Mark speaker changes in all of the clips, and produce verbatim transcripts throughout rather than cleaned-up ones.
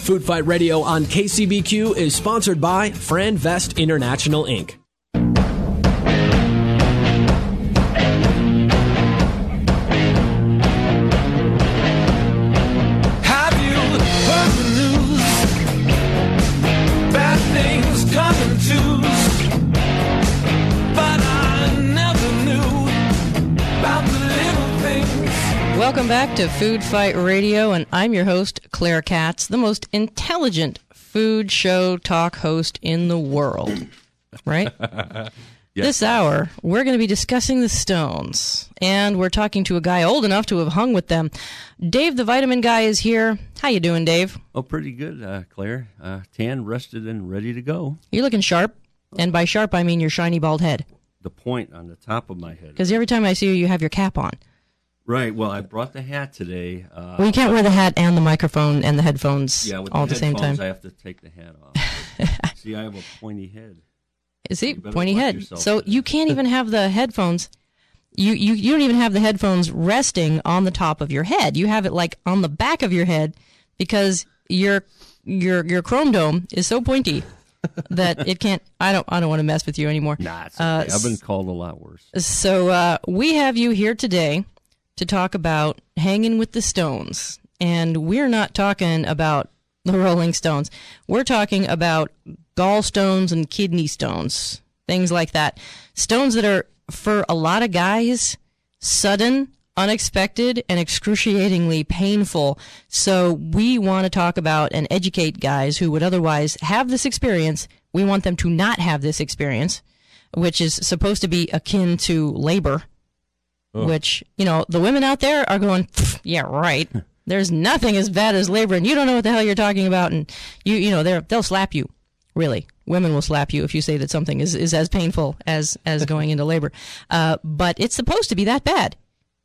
Speaker 1: Food Fight Radio on K C B Q is sponsored by Franvest International, Incorporated.
Speaker 2: Have you heard the news? Bad things come in twos. But I never knew about the little things.
Speaker 3: Welcome back to Food Fight Radio, and I'm your host, Claire Katz, the most intelligent food show talk host in the world. Right? Yes. This hour, we're going to be discussing the Stones, and we're talking to a guy old enough to have hung with them. Dave, the vitamin guy, is here. How you doing, Dave?
Speaker 4: Oh, pretty good, uh, Claire. Uh, tan, rested, and ready to go.
Speaker 3: You're looking sharp, and by sharp, I mean your shiny bald head.
Speaker 4: The point on the top of my head.
Speaker 3: Because every time I see you, you have your cap on.
Speaker 4: Right. Well, I brought the hat today. Uh,
Speaker 3: well, you can't wear the hat and the microphone and the headphones
Speaker 4: yeah, with
Speaker 3: all
Speaker 4: the
Speaker 3: at the same time.
Speaker 4: I have to take the hat off. See, I have a pointy head.
Speaker 3: See,
Speaker 4: You better
Speaker 3: pointy
Speaker 4: watch
Speaker 3: head.
Speaker 4: yourself.
Speaker 3: So you can't even have the headphones. You, you you don't even have the headphones resting on the top of your head. You have it like on the back of your head because your your your chrome dome is so pointy that it can't. I don't I don't want to mess with you anymore.
Speaker 4: Nah, it's okay.
Speaker 3: Uh,
Speaker 4: I've been called a lot worse.
Speaker 3: So uh, we have you here today to talk about hanging with the Stones, and we're not talking about the Rolling Stones. We're talking about gallstones and kidney stones, things like that. Stones that are, for a lot of guys, sudden, unexpected, and excruciatingly painful. So we want to talk about and educate guys who would otherwise have this experience. We want them to not have this experience, which is supposed to be akin to labor. Oh. Which, you know, the women out there are going, yeah, right. There's nothing as bad as labor, and you don't know what the hell you're talking about, and you, you know, they're, they'll slap you. Really, women will slap you if you say that something is, is as painful as as going into labor. Uh, but it's supposed to be that bad.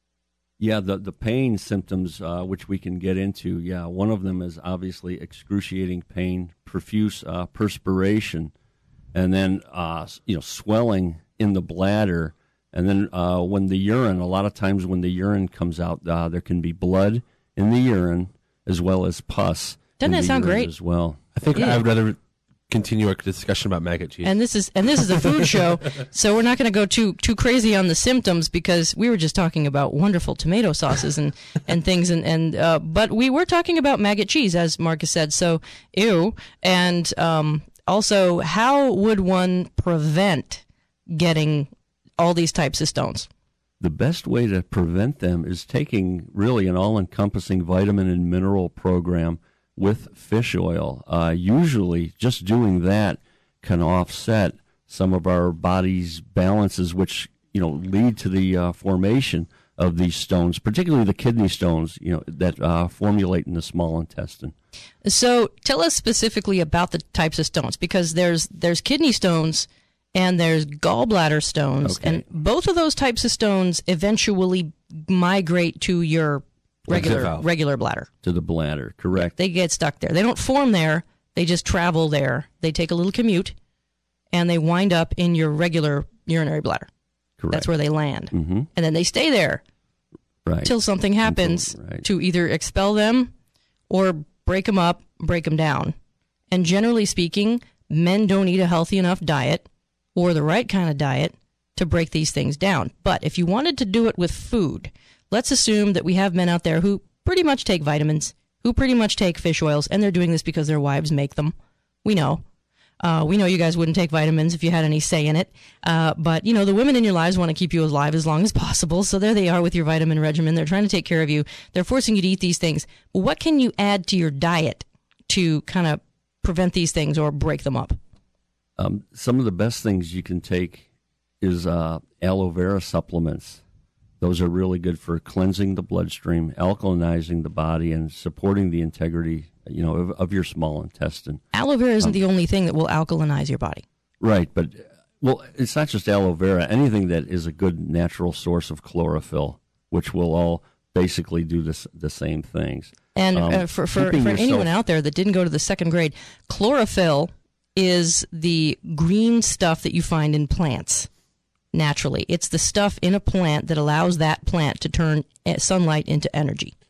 Speaker 4: Yeah, the the pain symptoms, uh, which we can get into. Yeah, one of them is obviously excruciating pain, profuse uh, perspiration, and then uh, you know swelling in the bladder. And then uh, when the urine, a lot of times when the urine comes out, uh, there can be blood in the urine as well as pus.
Speaker 3: Doesn't that sound great?
Speaker 4: As well,
Speaker 5: I think
Speaker 3: yeah.
Speaker 5: I would rather continue our discussion about maggot cheese.
Speaker 3: And this is and this is a food show, so we're not going to go too too crazy on the symptoms because we were just talking about wonderful tomato sauces and, and things, and and uh, but we were talking about maggot cheese, as Marcus said. So ew, and um, also how would one prevent getting all these types of stones?
Speaker 4: The best way to prevent them is taking really an all-encompassing vitamin and mineral program with fish oil. Uh, usually just doing that can offset some of our body's balances, which, you know, lead to the uh, formation of these stones, particularly the kidney stones, you know, that uh, formulate in the small intestine.
Speaker 3: So tell us specifically about the types of stones, because there's there's kidney stones and there's gallbladder stones,
Speaker 4: okay.
Speaker 3: and both of those types of stones eventually migrate to your regular regular bladder.
Speaker 4: To the bladder, correct.
Speaker 3: They get stuck there. They don't form there. They just travel there. They take a little commute, and they wind up in your regular urinary bladder.
Speaker 4: Correct.
Speaker 3: That's where they land.
Speaker 4: Mm-hmm.
Speaker 3: And then they stay there
Speaker 4: right.
Speaker 3: till something happens
Speaker 4: Until, right.
Speaker 3: to either expel them or break them up, break them down. And generally speaking, men don't eat a healthy enough diet or the right kind of diet to break these things down. But if you wanted to do it with food, let's assume that we have men out there who pretty much take vitamins, who pretty much take fish oils, and they're doing this because their wives make them. We know. Uh, we know you guys wouldn't take vitamins if you had any say in it. Uh, but, you know, the women in your lives want to keep you alive as long as possible. So there they are with your vitamin regimen. They're trying to take care of you. They're forcing you to eat these things. But what can you add to your diet to kind of prevent these things or break them up?
Speaker 4: Um, some of the best things you can take is uh, aloe vera supplements. Those are really good for cleansing the bloodstream, alkalinizing the body, and supporting the integrity, you know, of, of your small intestine.
Speaker 3: Aloe vera isn't
Speaker 4: um,
Speaker 3: the only thing that will alkalinize your body.
Speaker 4: Right, but, well, it's not just aloe vera. Anything that is a good natural source of chlorophyll, which will all basically do this, the same things.
Speaker 3: And
Speaker 4: um,
Speaker 3: uh, for, for, for
Speaker 4: yourself,
Speaker 3: anyone out there that didn't go to the second grade, chlorophyll is the green stuff that you find in plants. Naturally, it's the stuff in a plant that allows that plant to turn sunlight into energy.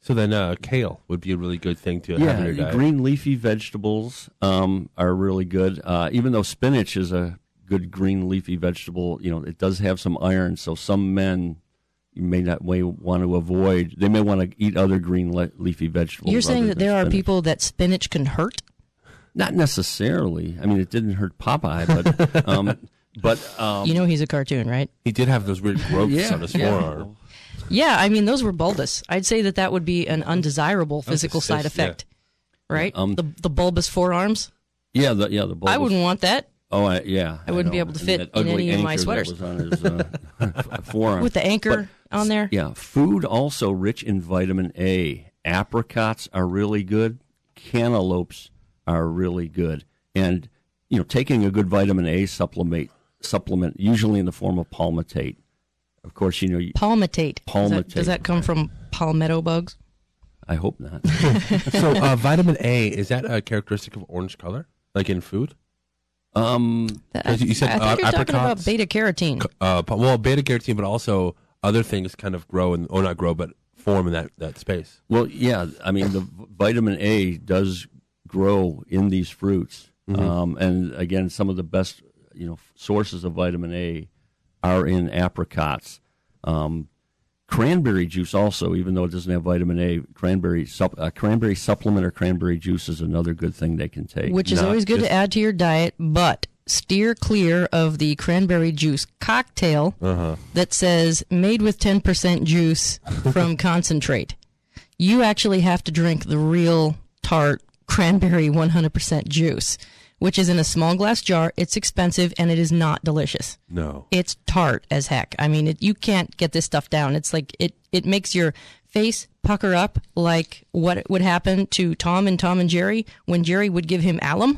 Speaker 5: So then uh, kale would be a really good thing to
Speaker 4: yeah,
Speaker 5: have in your diet.
Speaker 4: Green leafy vegetables um, are really good. Uh, even though spinach is a good green leafy vegetable, you know, it does have some iron, so some men you may not may want to avoid. They may want to eat other green le- leafy vegetables.
Speaker 3: You're saying that there
Speaker 4: spinach.
Speaker 3: are people that spinach can hurt?
Speaker 4: Not necessarily. I mean, it didn't hurt Popeye, but um, but um,
Speaker 3: You know he's a cartoon, right?
Speaker 5: He did have those weird growths
Speaker 4: yeah,
Speaker 5: on his
Speaker 4: yeah.
Speaker 5: forearm.
Speaker 3: Yeah, I mean, those were bulbous. I'd say that that would be an undesirable physical
Speaker 5: cyst,
Speaker 3: side effect, right?
Speaker 4: Um,
Speaker 3: the the bulbous forearms.
Speaker 4: Yeah, the yeah the. Bulbous.
Speaker 3: I wouldn't want that.
Speaker 4: Oh, I, yeah.
Speaker 3: I wouldn't be
Speaker 4: know.
Speaker 3: able to
Speaker 4: And
Speaker 3: fit
Speaker 4: that
Speaker 3: in
Speaker 4: ugly
Speaker 3: any of my
Speaker 4: anchor
Speaker 3: sweaters.
Speaker 4: that was on his uh, forearm.
Speaker 3: With the anchor
Speaker 4: But,
Speaker 3: on there?
Speaker 4: Yeah. Food also rich in vitamin A. Apricots are really good. Cantaloupes are really good. And, you know, taking a good vitamin A supplement, supplement usually in the form of palmitate. Of course, you know. You,
Speaker 3: Palmitate. Does that,
Speaker 4: Palmitate.
Speaker 3: does that come from palmetto bugs?
Speaker 4: I hope not.
Speaker 5: So uh, vitamin A, is that a characteristic of orange color, like in food?
Speaker 4: um,
Speaker 3: I,
Speaker 5: You said,
Speaker 3: I think
Speaker 5: uh,
Speaker 3: you're talking about
Speaker 5: apricots?
Speaker 3: beta carotene.
Speaker 5: Uh, pa- well, beta carotene, but also other things kind of grow, and or not grow, but form in that, that space.
Speaker 4: well, yeah. I mean, the vitamin A does grow in these fruits.
Speaker 5: Mm-hmm.
Speaker 4: Um, and, again, some of the best, you know, sources of vitamin A are in apricots. Um, cranberry juice also, even though it doesn't have vitamin A, cranberry sup- uh, cranberry supplement or cranberry juice is another good thing they can take.
Speaker 3: Which is
Speaker 5: Not
Speaker 3: always good
Speaker 5: just-
Speaker 3: to add to your diet, but steer clear of the cranberry juice cocktail
Speaker 5: Uh-huh.
Speaker 3: that says made with ten percent juice from concentrate. You actually have to drink the real tart cranberry one hundred percent juice, which is in a small glass jar. It's expensive and it is not delicious.
Speaker 5: No.
Speaker 3: It's tart as heck. I mean, it, you can't get this stuff down. It's like it, it makes your face pucker up like what would happen to Tom and Tom and Jerry when Jerry would give him alum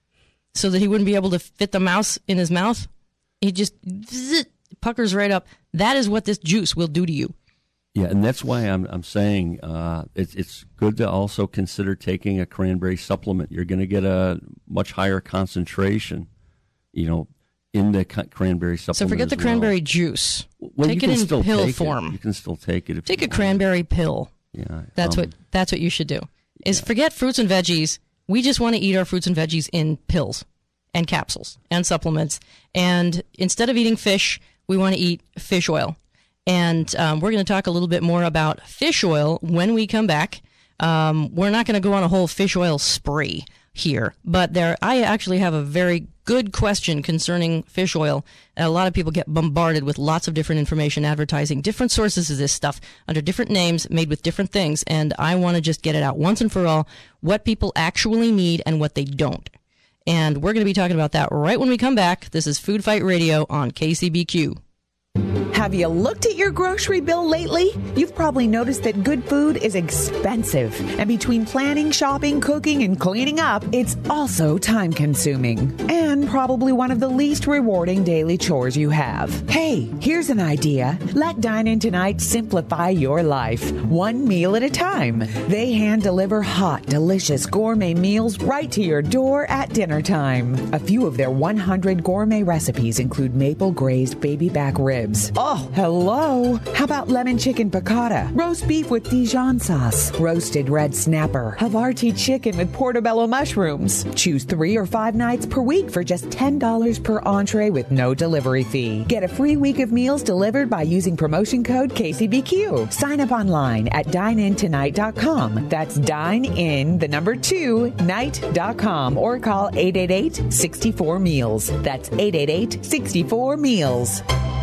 Speaker 3: so that he wouldn't be able to fit the mouse in his mouth. He just zzz, puckers right up. That is what this juice will do to you.
Speaker 4: Yeah, and that's why I'm I'm saying uh, it's it's good to also consider taking a cranberry supplement. You're going to get a much higher concentration, you know, in the ca- cranberry supplement.
Speaker 3: So forget the
Speaker 4: as well.
Speaker 3: cranberry juice.
Speaker 4: Well,
Speaker 3: Take
Speaker 4: you
Speaker 3: it
Speaker 4: can
Speaker 3: in
Speaker 4: still
Speaker 3: pill
Speaker 4: take it.
Speaker 3: form.
Speaker 4: You can still take it. If
Speaker 3: Take
Speaker 4: you
Speaker 3: a
Speaker 4: want.
Speaker 3: cranberry pill.
Speaker 4: Yeah,
Speaker 3: That's
Speaker 4: um,
Speaker 3: what that's what you should do. Is forget fruits and veggies. We just want to eat our fruits and veggies in pills and capsules and supplements. And instead of eating fish, we want to eat fish oil. And um, we're going to talk a little bit more about fish oil when we come back. Um, we're not going to go on a whole fish oil spree here, but there, I actually have a very good question concerning fish oil. A lot of people get bombarded with lots of different information advertising different sources of this stuff under different names made with different things. And I want to just get it out once and for all, what people actually need and what they don't. And we're going to be talking about that right when we come back. This is Food Fight Radio on K C B Q.
Speaker 6: Have you looked at your grocery bill lately? You've probably noticed that good food is expensive. And between planning, shopping, cooking, and cleaning up, it's also time consuming. And probably one of the least rewarding daily chores you have. Hey, here's an idea. Let Dine In Tonight simplify your life, one meal at a time. They hand deliver hot, delicious gourmet meals right to your door at dinner time. A few of their one hundred gourmet recipes include maple glazed baby back ribs. Oh, hello. How about lemon chicken piccata, roast beef with Dijon sauce, roasted red snapper, Havarti chicken with portobello mushrooms. Choose three or five nights per week for just ten dollars per entree with no delivery fee. Get a free week of meals delivered by using promotion code K C B Q. Sign up online at dine in tonight dot com. That's dine in, the number two, night dot com, or call eight eight eight, six four, meals. That's eight eight eight, six four, meals.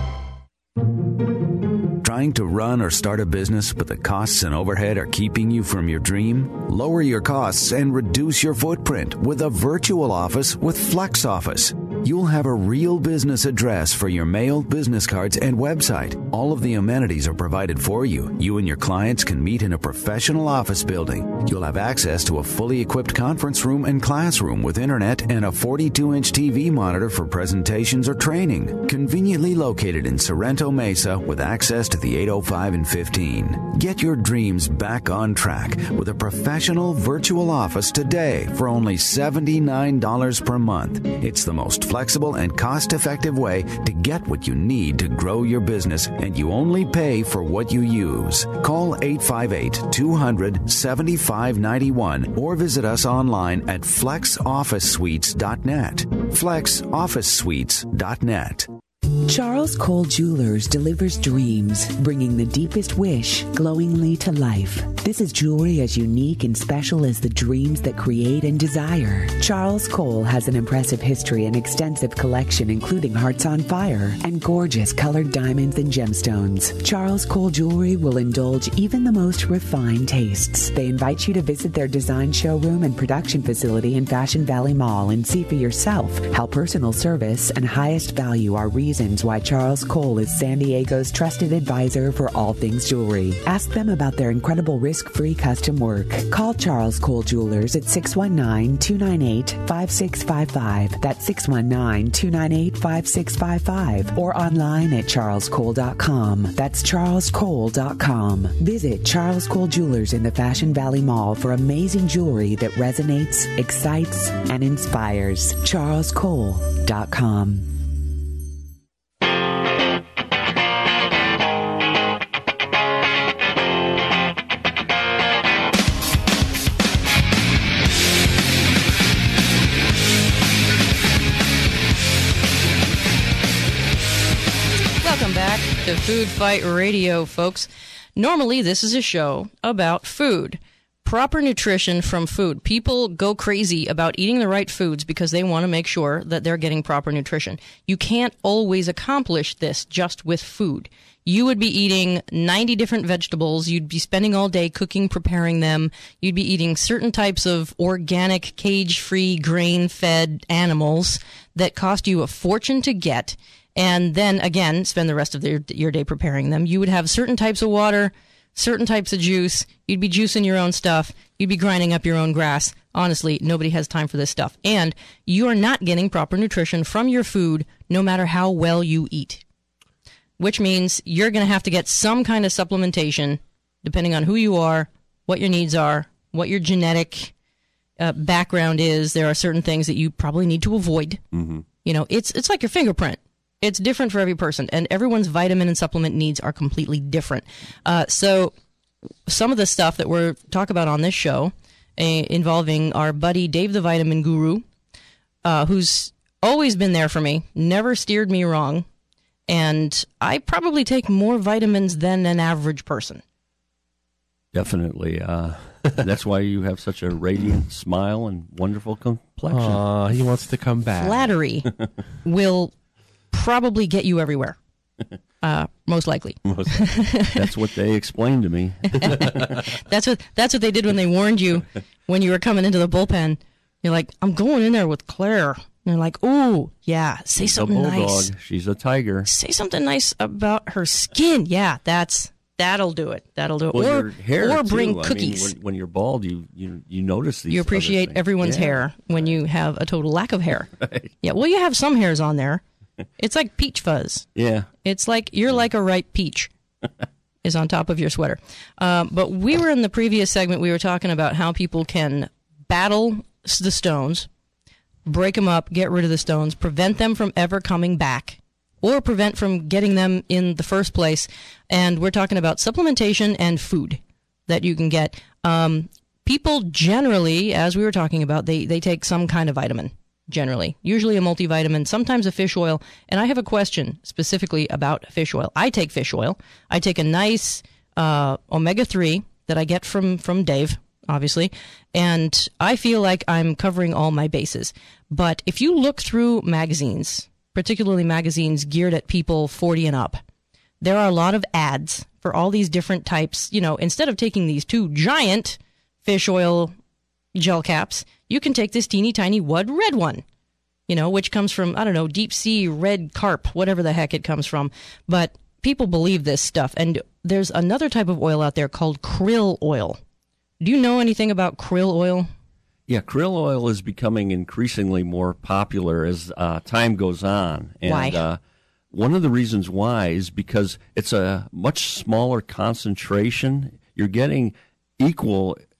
Speaker 7: Trying to run or start a business, but the costs and overhead are keeping you from your dream? Lower your costs and reduce your footprint with a virtual office with FlexOffice. You'll have a real business address for your mail, business cards, and website. All of the amenities are provided for you. You and your clients can meet in a professional office building. You'll have access to a fully equipped conference room and classroom with internet and a forty-two inch T V monitor for presentations or training. Conveniently located in Sorrento Mesa with access to the eight oh five and fifteen. Get your dreams back on track with a professional virtual office today for only seventy-nine dollars per month. It's the most flexible, and cost-effective way to get what you need to grow your business, and you only pay for what you use. Call eight five eight, two hundred, seventy-five ninety-one or visit us online at flex office suites dot net. flex office suites dot net.
Speaker 8: Charles Cole Jewelers delivers dreams, bringing the deepest wish glowingly to life. This is jewelry as unique and special as the dreams that create and desire. Charles Cole has an impressive history and extensive collection, including Hearts on Fire and gorgeous colored diamonds and gemstones. Charles Cole Jewelry will indulge even the most refined tastes. They invite you to visit their design showroom and production facility in Fashion Valley Mall and see for yourself how personal service and highest value are reasons why Charles Cole is San Diego's trusted advisor for all things jewelry. Ask them about their incredible risk-free custom work. Call Charles Cole Jewelers at six one nine, two nine eight, five six five five. That's six one nine, two nine eight, five six five five. Or online at charles cole dot com. That's charles cole dot com. Visit Charles Cole Jewelers in the Fashion Valley Mall for amazing jewelry that resonates, excites, and inspires. charles cole dot com.
Speaker 3: To Food Fight Radio, folks. Normally, this is a show about food. Proper nutrition from food. People go crazy about eating the right foods because they want to make sure that they're getting proper nutrition. You can't always accomplish this just with food. You would be eating ninety different vegetables. You'd be spending all day cooking, preparing them. You'd be eating certain types of organic, cage-free, grain-fed animals that cost you a fortune to get. And then, again, spend the rest of the, your day preparing them. You would have certain types of water, certain types of juice. You'd be juicing your own stuff. You'd be grinding up your own grass. Honestly, nobody has time for this stuff. And you are not getting proper nutrition from your food, no matter how well you eat. Which means you're going to have to get some kind of supplementation, depending on who you are, what your needs are, what your genetic uh, background is. There are certain things that you probably need to avoid. Mm-hmm. You know, it's it's like your fingerprint. It's different for every person, and everyone's vitamin and supplement needs are completely different. Uh, so some of the stuff that we're talk about on this show uh, involving our buddy Dave the Vitamin Guru, uh, who's always been there for me, never steered me wrong, and I probably take more vitamins than an average person.
Speaker 4: Definitely. Uh, that's why you have such a radiant smile and wonderful complexion.
Speaker 5: Aw, he wants to come back.
Speaker 3: Flattery will probably get you everywhere. Uh, most likely.
Speaker 4: That's what they explained to me.
Speaker 3: that's what that's what they did when they warned you when you were coming into the bullpen. You're like, I'm going in there with Claire. And they're like, oh, yeah, say
Speaker 4: She's
Speaker 3: something
Speaker 4: a bulldog.
Speaker 3: nice.
Speaker 4: She's a tiger.
Speaker 3: Say something nice about her skin. Yeah, that's that'll do it. That'll do it.
Speaker 4: Well,
Speaker 3: or
Speaker 4: your hair
Speaker 3: or
Speaker 4: too.
Speaker 3: bring
Speaker 4: I
Speaker 3: cookies.
Speaker 4: mean, when, when you're bald, you you, you notice these.
Speaker 3: You
Speaker 4: other
Speaker 3: appreciate
Speaker 4: things.
Speaker 3: everyone's
Speaker 4: Yeah.
Speaker 3: hair when you have a total lack of hair.
Speaker 4: Right.
Speaker 3: Yeah, well, you have some hairs on there. It's like peach fuzz.
Speaker 4: Yeah.
Speaker 3: It's like you're like a ripe peach is on top of your sweater. Um, but we were in the previous segment, we were talking about how people can battle s- the stones, break them up, get rid of the stones, prevent them from ever coming back, or prevent from getting them in the first place. And we're talking about supplementation and food that you can get. Um, people generally, as we were talking about, they, they take some kind of vitamin. Generally, usually a multivitamin, sometimes a fish oil. And I have a question specifically about fish oil. I take fish oil. I take a nice uh, omega three that I get from, from Dave, obviously, and I feel like I'm covering all my bases. But if you look through magazines, particularly magazines geared at people forty and up, there are a lot of ads for all these different types. You know, instead of taking these two giant fish oil gel caps, you can take this teeny tiny Wud red one, you know, which comes from, I don't know, deep sea red carp, whatever the heck it comes from. But people believe this stuff. And there's another type of oil out there called krill oil. Do you know anything about krill oil?
Speaker 4: Yeah, krill oil is becoming increasingly more popular as uh, time goes on. And,
Speaker 3: Why?
Speaker 4: Uh, one of the reasons why is because it's a much smaller concentration. You're getting equal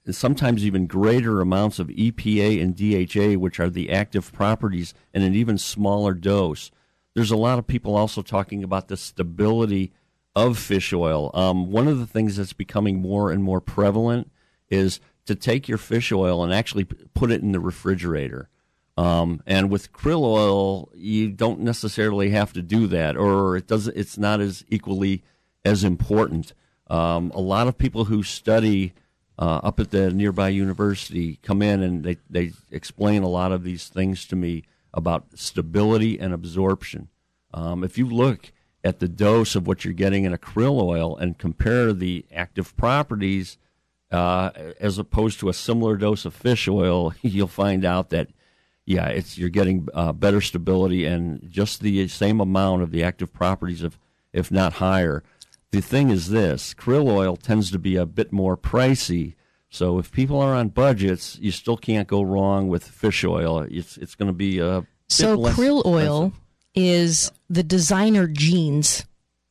Speaker 4: sometimes even greater amounts of E P A and D H A, which are the active properties, in an even smaller dose. There's a lot of people also talking about the stability of fish oil. Um, one of the things that's becoming more and more prevalent is to take your fish oil and actually put it in the refrigerator. Um, and with krill oil, you don't necessarily have to do that, or it doesn't. It's not as equally as important. Um, a lot of people who study uh, up at the nearby university come in and they, they explain a lot of these things to me about stability and absorption. Um, if you look at the dose of what you're getting in a krill oil and compare the active properties uh, as opposed to a similar dose of fish oil, you'll find out that, yeah, it's you're getting uh, better stability and just the same amount of the active properties, of, if not higher. The thing is this, krill oil tends to be a bit more pricey, so if people are on budgets, you still can't go wrong with fish oil. It's it's going to be a bit
Speaker 3: So
Speaker 4: less
Speaker 3: krill oil
Speaker 4: expensive.
Speaker 3: is the designer genes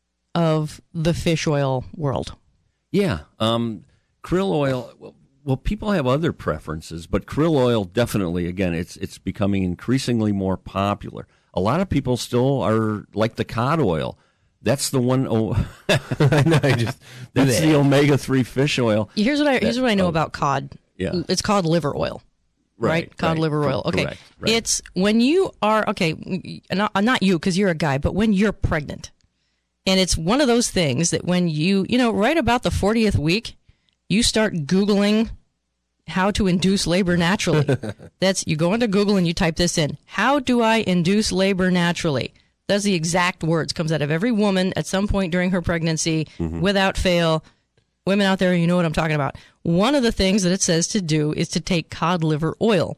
Speaker 3: of the fish oil world.
Speaker 4: Yeah, um, krill oil. Well, well, people have other preferences, but krill oil definitely. Again, it's it's becoming increasingly more popular. A lot of people still are like the cod oil. That's the one. Oh,
Speaker 5: no, I just
Speaker 4: that's the omega three fish oil.
Speaker 3: Here's what I here's
Speaker 4: That-
Speaker 3: what I know
Speaker 4: oh,
Speaker 3: about cod.
Speaker 4: Yeah.
Speaker 3: It's called liver oil. Right,
Speaker 4: Right,
Speaker 3: cod
Speaker 4: right,
Speaker 3: liver oil. Okay,
Speaker 4: correct, right.
Speaker 3: it's when you are okay, not not you because you're a guy, but when you're pregnant, and it's one of those things that when you you know right about the fortieth week, you start Googling how to induce labor naturally. That's you go into Google and you type this in. How do I induce labor naturally? That's the exact words comes out of every woman at some point during her pregnancy,
Speaker 4: Mm-hmm.
Speaker 3: without fail. Women out there, you know what I'm talking about. One of the things that it says to do is to take cod liver oil.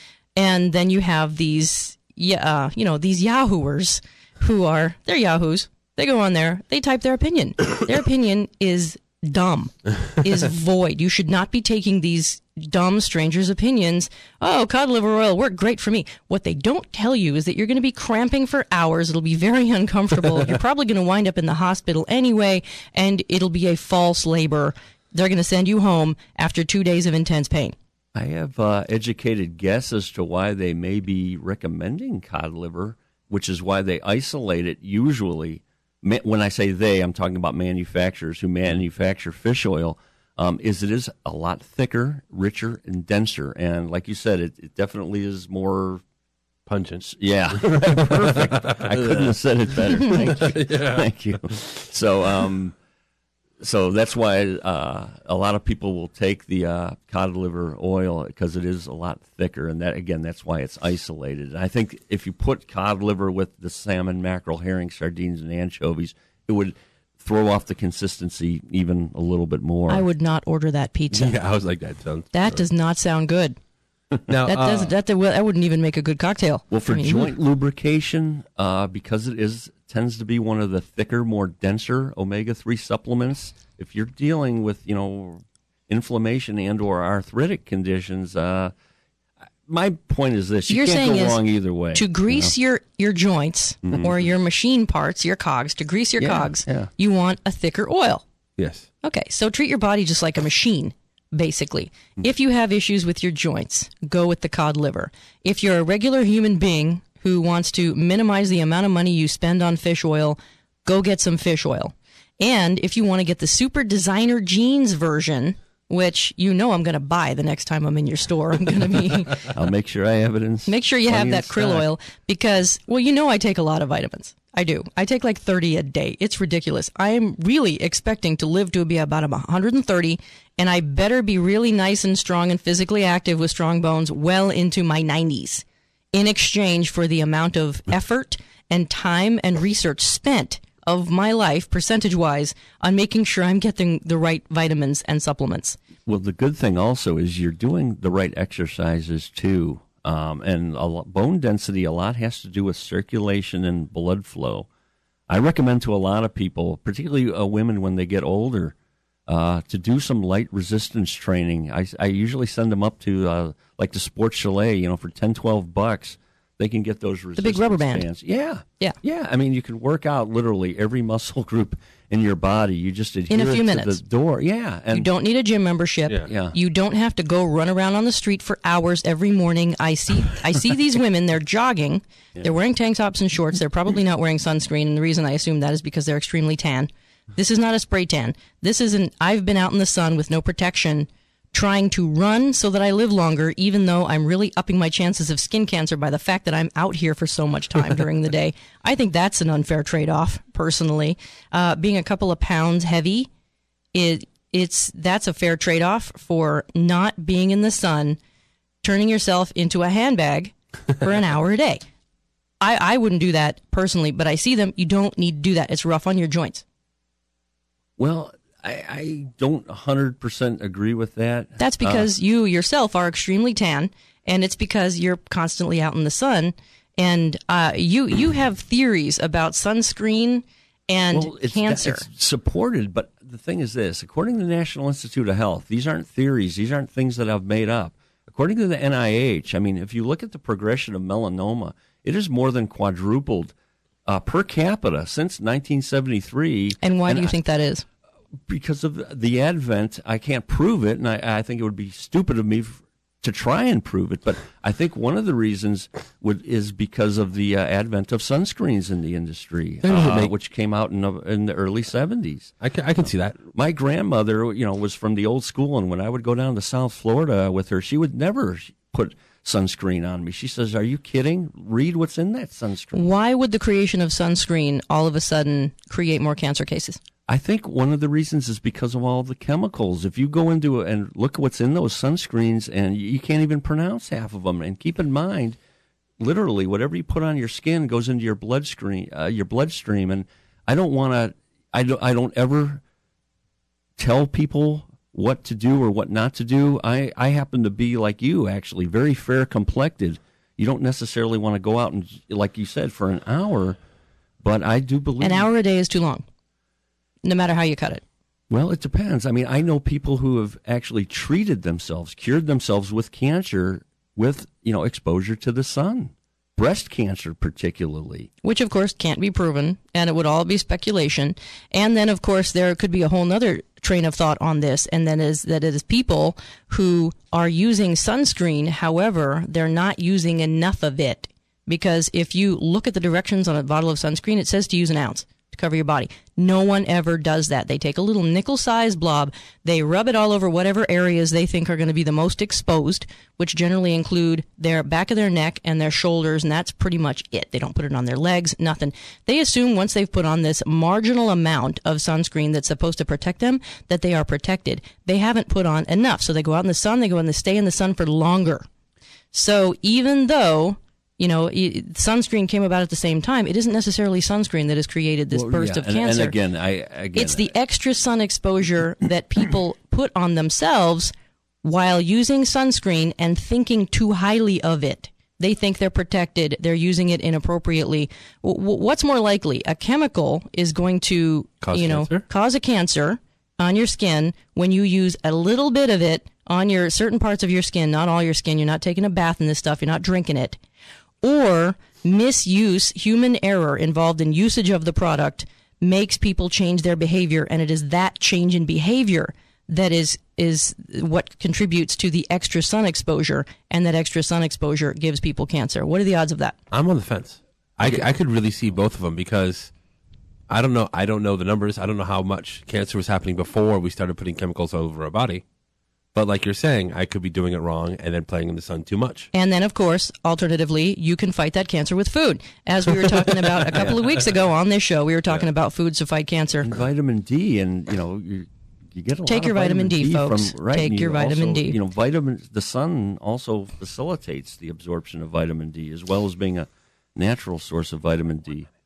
Speaker 3: And then you have these, yeah, uh, you know, these Yahooers who are, they're Yahoos. They go on there, they type their opinion. Their opinion is dumb, is void. You should not be taking these dumb strangers' opinions. Oh, cod liver oil worked great for me. What they don't tell you is that you're going to be cramping for hours. It'll be very uncomfortable. You're probably going to wind up in the hospital anyway, and it'll be a false labor. They're going to send you home after two days of intense pain.
Speaker 4: I have uh, educated guess as to why they may be recommending cod liver, which is why they isolate it usually. Ma- When I say they, I'm talking about manufacturers who manufacture fish oil, um, is it is a lot thicker, richer, and denser. And like you said, it, it definitely is more
Speaker 5: pungent.
Speaker 4: Yeah, perfect. I couldn't have said it better. Thank you.
Speaker 5: Yeah.
Speaker 4: Thank you. So, um, so that's why uh, a lot of people will take the uh, cod liver oil because it is a lot thicker, and that again, that's why it's isolated. And I think if you put cod liver with the salmon, mackerel, herring, sardines, and anchovies, it would throw off the consistency even a little bit more.
Speaker 3: I would not order that pizza.
Speaker 5: Yeah, I was like that. Sounds
Speaker 3: That does not sound good.
Speaker 5: now
Speaker 3: That
Speaker 5: uh,
Speaker 3: doesn't. That, that wouldn't even make a good cocktail.
Speaker 4: Well, for
Speaker 3: I mean,
Speaker 4: joint lubrication, uh, because it is tends to be one of the thicker, more denser omega three supplements. If you're dealing with you know inflammation and or arthritic conditions, uh, my point is this: you
Speaker 3: You're
Speaker 4: can't
Speaker 3: saying
Speaker 4: go
Speaker 3: is
Speaker 4: wrong either way.
Speaker 3: to grease
Speaker 4: you know?
Speaker 3: your your joints
Speaker 4: Mhm.
Speaker 3: or your machine parts, your cogs, to grease your
Speaker 4: Yeah,
Speaker 3: cogs,
Speaker 4: yeah.
Speaker 3: you want a thicker oil.
Speaker 5: yes.
Speaker 3: Okay, so treat your body just like a machine, basically. If you have issues with your joints, go with the cod liver. If you're a regular human being who wants to minimize the amount of money you spend on fish oil, go get some fish oil. And if you want to get the super designer jeans version, which you know I'm going to buy the next time I'm in your store, I'm going to be
Speaker 4: I'll make sure I have it in.
Speaker 3: make sure you have
Speaker 4: plenty
Speaker 3: that
Speaker 4: in
Speaker 3: krill
Speaker 4: stock.
Speaker 3: oil because, well, you know I take a lot of vitamins. I do. I take like thirty a day. It's ridiculous. I am really expecting to live to be about one hundred thirty, and I better be really nice and strong and physically active with strong bones well into my nineties in exchange for the amount of effort and time and research spent of my life, percentage-wise, on making sure I'm getting the right vitamins and supplements.
Speaker 4: Well, the good thing also is you're doing the right exercises too. Um, and a lot, bone density, a lot has to do with circulation and blood flow. I recommend to a lot of people, particularly uh, women when they get older, uh, to do some light resistance training. I, I usually send them up to uh, like the Sports Chalet, you know, for ten, twelve bucks they can get those resistance
Speaker 3: big rubber band.
Speaker 4: bands. Yeah.
Speaker 3: Yeah.
Speaker 4: Yeah. I mean, you can work out literally every muscle group in your body. You just adhere
Speaker 3: In a few
Speaker 4: it
Speaker 3: minutes.
Speaker 4: to the door. Yeah. And
Speaker 3: You don't need a gym membership.
Speaker 5: Yeah.
Speaker 4: Yeah.
Speaker 3: You don't have to go run around on the street for hours every morning. I see I see these women, they're jogging. They're wearing tank tops and shorts. They're probably not wearing sunscreen, and the reason I assume that is because they're extremely tan. This is not a spray tan. This is an I've been out in the sun with no protection trying to run so that I live longer, even though I'm really upping my chances of skin cancer by the fact that I'm out here for so much time during the day. I think that's an unfair trade-off, personally. Uh, being a couple of pounds heavy, it it's that's a fair trade-off for not being in the sun, turning yourself into a handbag for an hour a day. I, I wouldn't do that personally, but I see them. You don't need to do that. It's rough on your joints.
Speaker 4: Well, I, I don't one hundred percent agree with that.
Speaker 3: That's because
Speaker 4: Uh,
Speaker 3: you yourself are extremely tan, and it's because you're constantly out in the sun. And uh, you you have theories about sunscreen and
Speaker 4: well, it's,
Speaker 3: cancer.
Speaker 4: it's supported, but the thing is this. According to the National Institute of Health, these aren't theories. These aren't things that I've made up. According to the N I H, I mean, if you look at the progression of melanoma, it has more than quadrupled uh, per capita since nineteen seventy-three.
Speaker 3: And why do you
Speaker 4: I-
Speaker 3: think that is?
Speaker 4: Because of the advent, I can't prove it, and I, I think it would be stupid of me f- to try and prove it. But I think one of the reasons would, is because of the uh, advent of sunscreens in the industry, uh, which came out in the, in the early seventies.
Speaker 5: I can, I can see that.
Speaker 4: My grandmother, you know, was from the old school, and when I would go down to South Florida with her, she would never put sunscreen on me. She says, "Are you kidding? Read what's in that sunscreen."
Speaker 3: Why would the creation of sunscreen all of a sudden create more cancer cases?
Speaker 4: I think one of the reasons is because of all the chemicals. If you go into it and look at what's in those sunscreens, and you can't even pronounce half of them. And keep in mind, literally, whatever you put on your skin goes into your bloodstream. Uh, your bloodstream, and I don't want to. I don't. I don't ever tell people what to do or what not to do. I, I happen to be like you, actually, very fair complected. You don't necessarily want to go out and, like you said, for an hour, but I do believe
Speaker 3: An hour a day is too long, no matter how you cut it.
Speaker 4: Well, it depends. I mean, I know people who have actually treated themselves, cured themselves with cancer with, you know, exposure to the sun. Breast cancer particularly.
Speaker 3: Which, of course, can't be proven, and it would all be speculation. And then, of course, there could be a whole other train of thought on this, and then is that it is people who are using sunscreen, however, they're not using enough of it. Because if you look at the directions on a bottle of sunscreen, it says to use an ounce to cover your body. No one ever does that. They take a little nickel-sized blob, they rub it all over whatever areas they think are going to be the most exposed, which generally include their back of their neck and their shoulders, and that's pretty much it. They don't put it on their legs, nothing. They assume once they've put on this marginal amount of sunscreen that's supposed to protect them, that they are protected. They haven't put on enough, so they go out in the sun, they go in the stay in the sun for longer. So even though you know, sunscreen came about at the same time, it isn't necessarily sunscreen that has created this
Speaker 4: well,
Speaker 3: burst
Speaker 4: yeah,
Speaker 3: of
Speaker 4: and,
Speaker 3: cancer.
Speaker 4: And again, I again,
Speaker 3: it's the extra sun exposure that people put on themselves while using sunscreen and thinking too highly of it. They think they're protected. They're using it inappropriately. W- what's more likely? A chemical is going to,
Speaker 5: Cause
Speaker 3: you know,
Speaker 5: cancer?
Speaker 3: cause a cancer on your skin when you use a little bit of it on your certain parts of your skin, not all your skin. You're not taking a bath in this stuff. You're not drinking it. Or misuse, human error involved in usage of the product makes people change their behavior, and it is that change in behavior that is is what contributes to the extra sun exposure, and that extra sun exposure gives people cancer. What are the odds of that?
Speaker 5: I'm on the fence. I, I could really see both of them because I don't know. I don't know the numbers. I don't know how much cancer was happening before we started putting chemicals all over our body. But like you're saying, I could be doing it wrong and then playing in the sun too much.
Speaker 3: And then, of course, alternatively, you can fight that cancer with food. As we were talking about a couple of weeks ago on this show, we were talking yeah. about foods to fight cancer.
Speaker 4: And vitamin D, and, you know, you, you get a
Speaker 3: Take
Speaker 4: lot
Speaker 3: your
Speaker 4: of
Speaker 3: vitamin, vitamin D, folks.
Speaker 4: From, right,
Speaker 3: Take your vitamin
Speaker 4: also,
Speaker 3: D.
Speaker 4: You know, vitamin, the sun also facilitates the absorption of vitamin D, as well as being a natural source of vitamin D.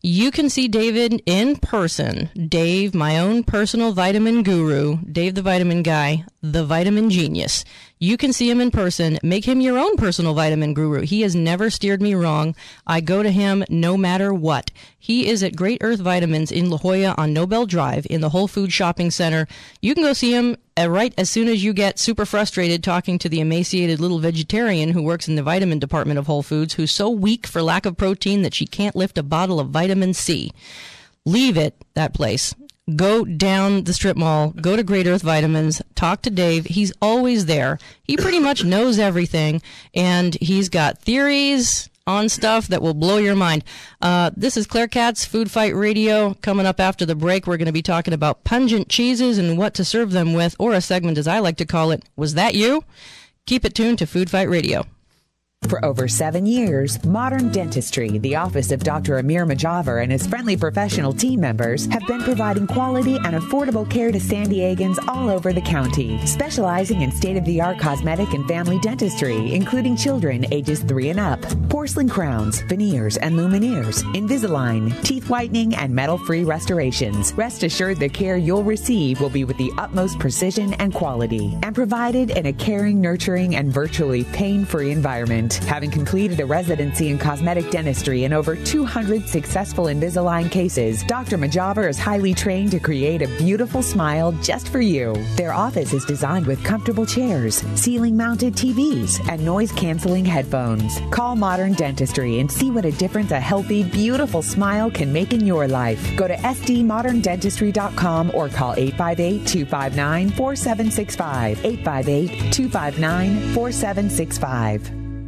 Speaker 3: You can see David in person. Dave, my own personal vitamin guru, Dave the Vitamin Guy, the Vitamin Genius. You can see him in person. Make him your own personal vitamin guru. He has never steered me wrong. I go to him no matter what. He is at Great Earth Vitamins in La Jolla on Nobel Drive in the Whole Foods Shopping Center. You can go see him uh, right as soon as you get super frustrated talking to the emaciated little vegetarian who works in the vitamin department of Whole Foods, who's so weak for lack of protein that she can't lift a bottle of vitamin C. Leave it, that place. Go down the strip mall, go to Great Earth Vitamins, talk to Dave. He's always there. He pretty much knows everything, and he's got theories on stuff that will blow your mind. Uh, this is Claire Katz, Food Fight Radio. Coming up after the break, we're going to be talking about pungent cheeses and what to serve them with, or a segment, as I like to call it, Was That You? Keep it tuned to Food Fight Radio.
Speaker 6: For over seven years, Modern Dentistry, the office of Doctor Amir Majaver and his friendly professional team members, have been providing quality and affordable care to San Diegans all over the county, specializing in state-of-the-art cosmetic and family dentistry, including children ages three and up, porcelain crowns, veneers and lumineers, Invisalign, teeth whitening, and metal-free restorations. Rest assured the care you'll receive will be with the utmost precision and quality, and provided in a caring, nurturing, and virtually pain-free environment. Having completed a residency in cosmetic dentistry and over two hundred successful Invisalign cases, Doctor Majaver is highly trained to create a beautiful smile just for you. Their office is designed with comfortable chairs, ceiling-mounted T Vs, and noise-canceling headphones. Call Modern Dentistry and see what a difference a healthy, beautiful smile can make in your life. Go to S D modern dentistry dot com or call eight five eight, two five nine, four seven six five, eight five eight, two five nine, four seven six five.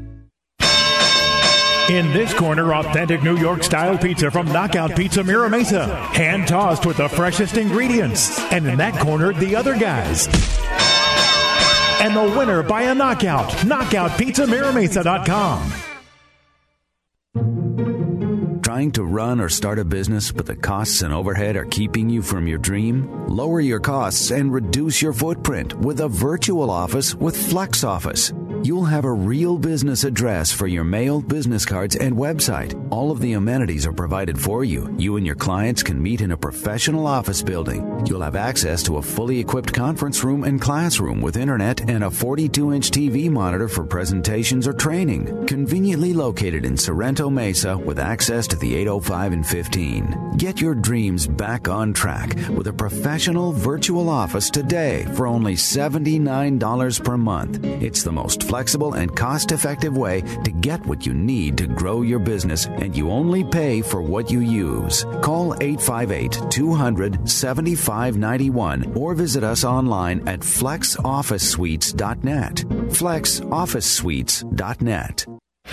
Speaker 9: In this corner, authentic New York-style pizza from Knockout Pizza Mira Mesa. Hand-tossed with the freshest ingredients. And in that corner, the other guys. And the winner by a knockout, knockout pizza mira mesa dot com.
Speaker 7: Trying to run or start a business, but the costs and overhead are keeping you from your dream? Lower your costs and reduce your footprint with a virtual office with Flex Office. You'll have a real business address for your mail, business cards, and website. All of the amenities are provided for you. You and your clients can meet in a professional office building. You'll have access to a fully equipped conference room and classroom with internet and a forty-two inch T V monitor for presentations or training. Conveniently located in Sorrento Mesa with access to the eight oh five and fifteen. Get your dreams back on track with a professional virtual office today for only seventy-nine dollars per month. It's the most flexible and cost-effective way to get what you need to grow your business, and you only pay for what you use. Call eight five eight, two hundred, seventy-five ninety-one or visit us online at flex office suites dot net. flex office suites dot net.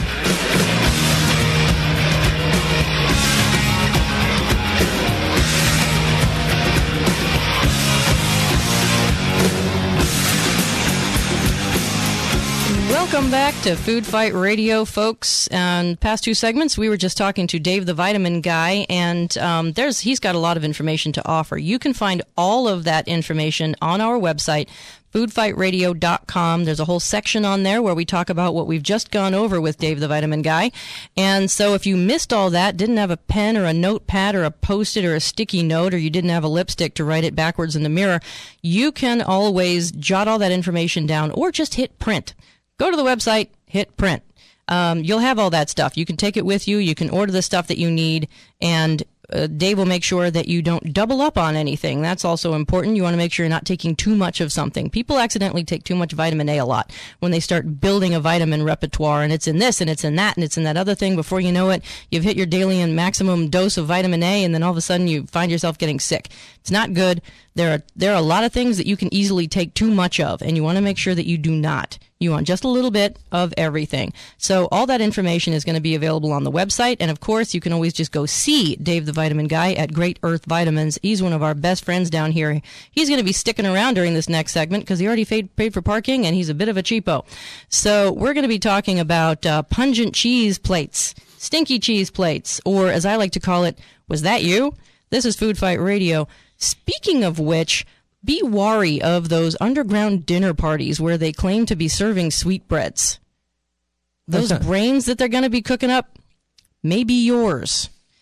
Speaker 3: Welcome back to Food Fight Radio, folks. And past two segments, we were just talking to Dave the Vitamin Guy, and um, there's he's got a lot of information to offer. You can find all of that information on our website, food fight radio dot com. There's a whole section on there where we talk about what we've just gone over with Dave the Vitamin Guy. And so if you missed all that, didn't have a pen or a notepad or a post-it or a sticky note, or you didn't have a lipstick to write it backwards in the mirror, you can always jot all that information down or just hit print. Go to the website, hit print. Um, you'll have all that stuff. You can take it with you. You can order the stuff that you need, and uh, Dave will make sure that you don't double up on anything. That's also important. You want to make sure you're not taking too much of something. People accidentally take too much vitamin A a lot when they start building a vitamin repertoire, and it's in this, and it's in that, and it's in that other thing. Before you know it, you've hit your daily and maximum dose of vitamin A, and then all of a sudden you find yourself getting sick. It's not good. There are there are a lot of things that you can easily take too much of, and you want to make sure that you do not. You want just a little bit of everything. So all that information is going to be available on the website, and of course, you can always just go see Dave the Vitamin Guy at Great Earth Vitamins. He's one of our best friends down here. He's going to be sticking around during this next segment because he already paid, paid for parking, and he's a bit of a cheapo. So we're going to be talking about uh, pungent cheese plates, stinky cheese plates, or as I like to call it, was that you? This is Food Fight Radio. Speaking of which, be wary of those underground dinner parties where they claim to be serving sweetbreads. Those brains that they're going to be cooking up may be yours.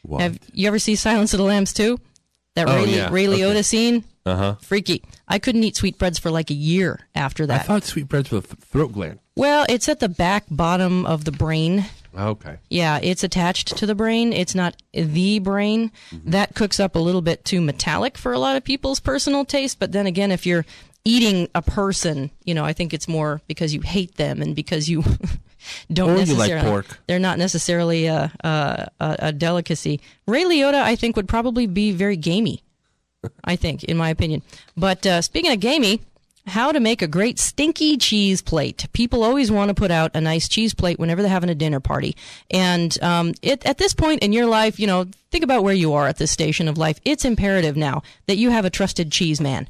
Speaker 5: What?
Speaker 3: Have you ever see Silence of the Lambs too? That
Speaker 5: Oh,
Speaker 3: Ray,
Speaker 5: yeah.
Speaker 3: Ray Liotta
Speaker 5: Okay.
Speaker 3: scene?
Speaker 5: Uh-huh.
Speaker 3: Freaky. I couldn't eat sweetbreads for like a year after
Speaker 5: I
Speaker 3: that.
Speaker 5: thought sweetbreads were th- throat gland.
Speaker 3: Well, it's at the back bottom of the brain.
Speaker 5: Okay.
Speaker 3: Yeah, it's attached to the brain. It's not the brain.
Speaker 5: Mm-hmm.
Speaker 3: That cooks up a little bit too metallic for a lot of people's personal taste. But then again, if you're eating a person, you know, I think it's more because you hate them and because you don't
Speaker 5: Or you
Speaker 3: necessarily.
Speaker 5: like pork.
Speaker 3: They're not necessarily a, a, a, a delicacy. Ray Liotta, I think, would probably be very gamey. I think, in my opinion. But uh, speaking of gamey, how to make a great stinky cheese plate. People always want to put out a nice cheese plate whenever they're having a dinner party. And um, it, at this point in your life, you know, think about where you are at this station of life. It's imperative now that you have a trusted cheese man.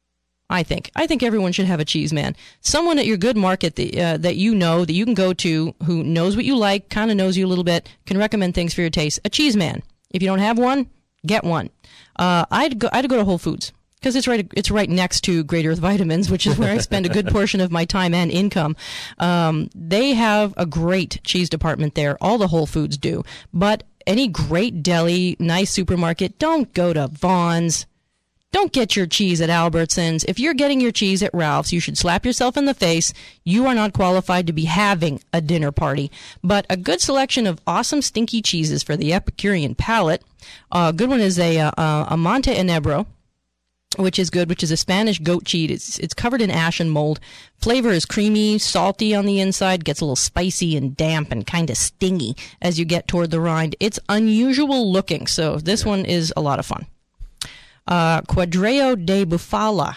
Speaker 3: I think. I think everyone should have a cheese man. Someone at your good market that, uh, that you know, that you can go to, who knows what you like, kind of knows you a little bit, can recommend things for your taste. A cheese man. If you don't have one, get one. Uh, I'd go. I'd go to Whole Foods because it's right. It's right next to Great Earth Vitamins, which is where I spend a good portion of my time and income. Um, they have a great cheese department there. All the Whole Foods do. But any great deli, nice supermarket, don't go to Vaughn's. Don't get your cheese at Albertsons. If you're getting your cheese at Ralph's, you should slap yourself in the face. You are not qualified to be having a dinner party. But a good selection of awesome stinky cheeses for the Epicurean palate. A uh, good one is a, uh, a Monte Enebro, which is good, which is a Spanish goat cheese. It's, it's covered in ash and mold. Flavor is creamy, salty on the inside, gets a little spicy and damp and kind of stingy as you get toward the rind. It's unusual looking, so this yeah. one is a lot of fun. Uh, Quadreo de Bufala.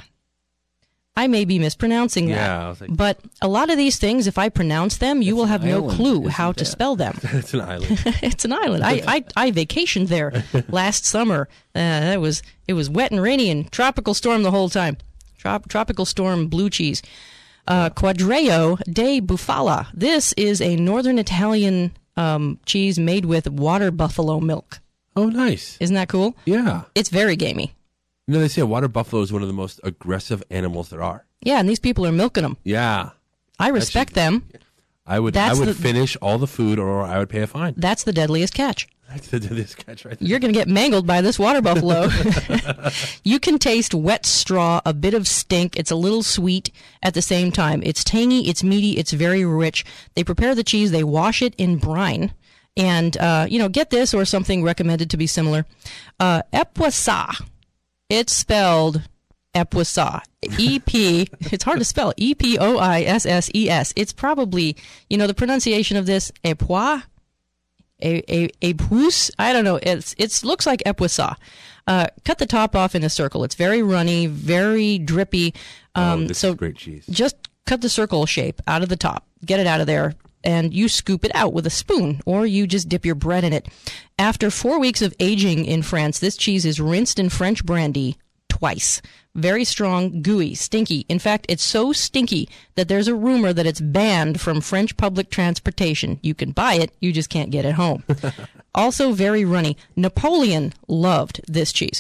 Speaker 3: I may be mispronouncing that,
Speaker 5: yeah, I was like,
Speaker 3: but a lot of these things, if I pronounce them, you will have no
Speaker 4: island,
Speaker 3: clue how
Speaker 4: isn't
Speaker 3: to
Speaker 4: it?
Speaker 3: spell them.
Speaker 5: it's an island.
Speaker 3: It's an island. I, I, I vacationed there last summer. Uh, that was it was wet and rainy and tropical storm the whole time. Trop, tropical storm blue cheese. Uh, Quadreo de Bufala. This is a northern Italian um, cheese made with water buffalo milk.
Speaker 5: Oh, nice.
Speaker 3: Isn't that cool?
Speaker 5: Yeah.
Speaker 3: It's very gamey.
Speaker 5: You know, they say a water buffalo is one of the most aggressive animals there are.
Speaker 3: Yeah, and these people are milking them.
Speaker 5: Yeah.
Speaker 3: I respect them.
Speaker 5: I would
Speaker 3: That's
Speaker 5: I would
Speaker 3: the-
Speaker 5: finish all the food or I would pay a fine.
Speaker 3: That's the deadliest catch.
Speaker 5: That's the deadliest catch right there.
Speaker 3: You're going to get mangled by this water buffalo. You can taste wet straw, a bit of stink. It's a little sweet at the same time. It's tangy, it's meaty, it's very rich. They prepare the cheese, they wash it in brine. And, uh, you know, get this or something recommended to be similar. Uh, Epoisses. It's spelled Epoisses. E P, it's hard to spell, E P O I S S E S. It's probably, you know, the pronunciation of this, Epois, a, a, a pousse, I don't know, it's, it looks like Epoisses. Uh, cut the top off in a circle. It's very runny, very drippy. Um,
Speaker 5: oh, this
Speaker 3: so
Speaker 5: is great cheese.
Speaker 3: just cut the circle shape out of the top, get it out of there, and you scoop it out with a spoon, or you just dip your bread in it. After four weeks of aging in France, this cheese is rinsed in French brandy twice. Very strong, gooey, stinky. In fact, it's so stinky that there's a rumor that it's banned from French public transportation. You can buy it, you just can't get it home. Also very runny. Napoleon loved this cheese.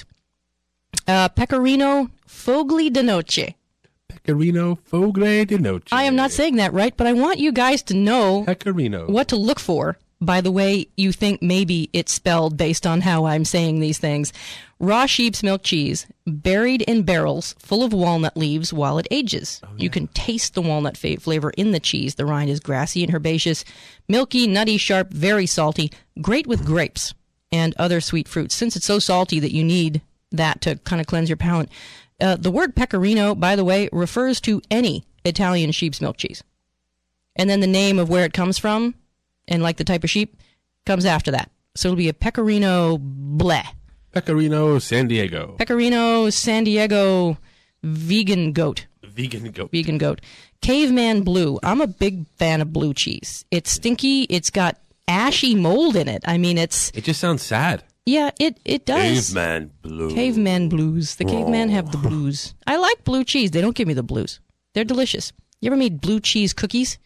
Speaker 3: Uh, Pecorino Fogli di Noce.
Speaker 5: Pecorino Fogli di Noce.
Speaker 3: I am not saying that right, but I want you guys to know
Speaker 5: Pecorino.
Speaker 3: what to look for by the way you think maybe it's spelled based on how I'm saying these things. Raw sheep's milk cheese, buried in barrels full of walnut leaves while it ages. Oh, yeah. You can taste the walnut fa- flavor in the cheese. The rind is grassy and herbaceous, milky, nutty, sharp, very salty, great with grapes and other sweet fruits. Since it's so salty that you need that to kind of cleanse your palate. Uh, the word pecorino, by the way, refers to any Italian sheep's milk cheese. And then the name of where it comes from, and like the type of sheep, comes after that. So it'll be a Pecorino bleh.
Speaker 5: Pecorino San Diego.
Speaker 3: Pecorino San Diego vegan goat.
Speaker 5: Vegan goat.
Speaker 3: Vegan goat. Caveman blue. I'm a big fan of blue cheese. It's stinky. It's got ashy mold in it. I mean, it's...
Speaker 5: It just sounds sad.
Speaker 3: Yeah, it, it does.
Speaker 5: Caveman blue.
Speaker 3: Caveman blues. The cavemen
Speaker 5: Oh.
Speaker 3: have the blues. I like blue cheese. They don't give me the blues. They're delicious. You ever made blue cheese cookies?